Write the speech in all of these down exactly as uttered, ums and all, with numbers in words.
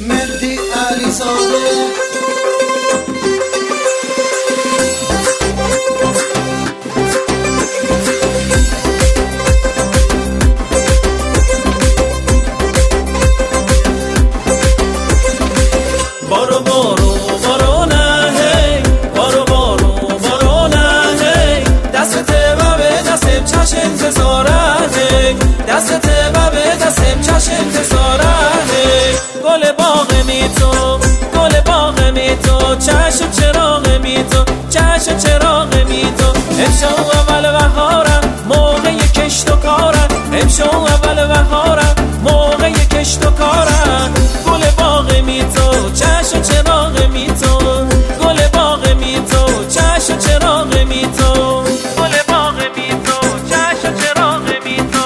مهدی علی زاده بارو بارو بارو نه هی بارو بارو بارو نه هی دستت و به دستم چش انتظاره دستت و به دستم چش انتظاره گل باغ می تو گل باغ می تو چش و چراغ می تو چش و چراغ می تو امشو اول بهارم موقع کشت و کارم امشو اول بهارم موقع کشت و کارم گل باغ می تو چش و چراغ می تو گل باغ می تو چش و چراغ می تو گل باغ می تو چش و چراغ می تو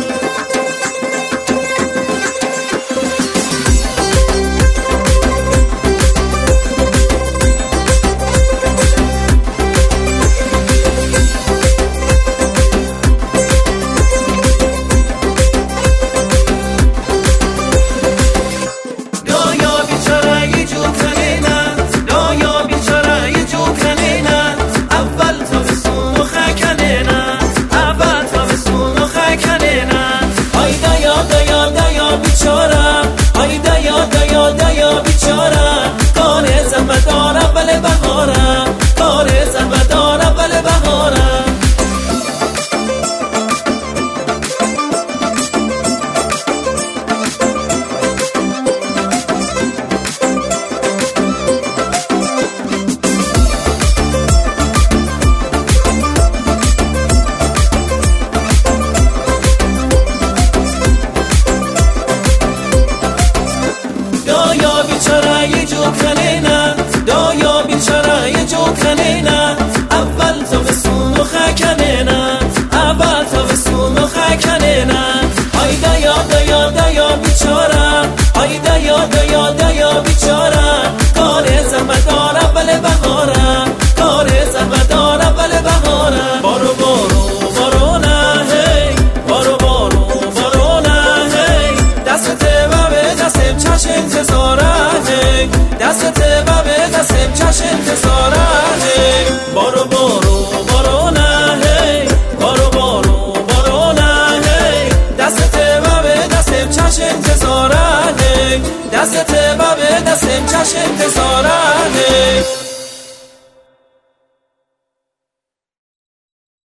دایا بیچاره یه جو کنینا اول تا به سون و خکنینا اول تا به سون و خکنینا آی دایا دایا دایا بیچاره آی دایا دایا دایا بیچاره کار زمدار اول بهاره کار زمدار اول بهاره بارو بارو بارو نه هی بارو بارو بارو نه هی دستت و به دستم چش انتظاره دستت و به دستم چش انتظاره بارو بارو بارو نه هی بارو بارو بارو نه هی دستت و به دستم چش انتظاره دستت و به دستم چش انتظاره